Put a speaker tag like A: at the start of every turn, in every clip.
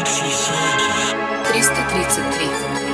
A: 333.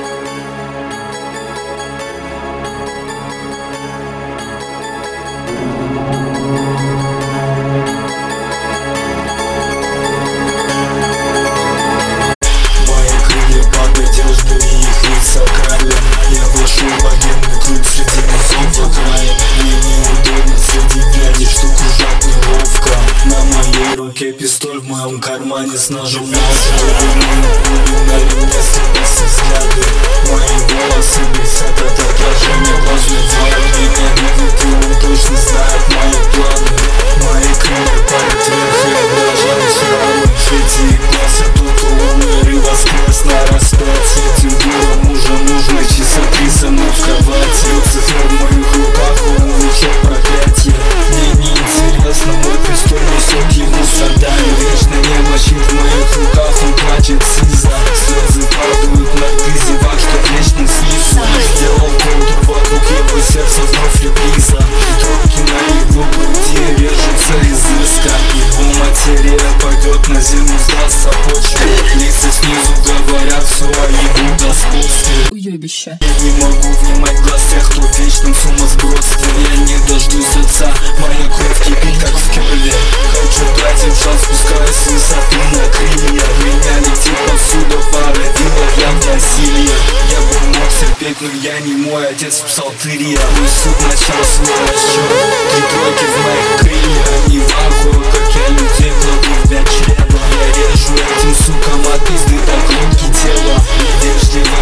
B: Пистоль в моем кармане с ножом на на ремне светятся взгляды. Мои волосы блестят от отражения глазных взоров. Меня видит, и он точно знает мои планы. Мои крылья парят вверх и обнажают шрамы. В свете их глаз я тут умер и воскресно распять. Этим дуром уже нужно часа 3 замок в кровати. Люцифер в моих руках, он увлечет проклятие. Мне не интересно, мой пистоль несет ему страдания. Вечно не мочит в моих руках, он плачет сиза. Слезы падают на рты зевак, что вечно снится. Сделал контур вокруг его сердца, вновь реприза. Трубки на его груди режутся изыска. Его материя пойдет на землю, сдастся почве. Лица снизу говорят все о его господстве.
A: Уебище.
B: Я не могу внимать глаз тех, кто в вечном сумасбродстве. Я не дождусь отца, моя кровь кипит как в керле. Хочу дать им шанс, спускаясь с высоты на крылья. Меня летит повсюду, породила я в насилие. Я бы мог терпеть, но я не мой отец псалтырия. Мой суд начал свой расчет. 3 тройки в моих крыльях. Они в ахуе, как я людей кладу в 5 членов. Я режу этим сукам от пизды до кромки тела. Невежливо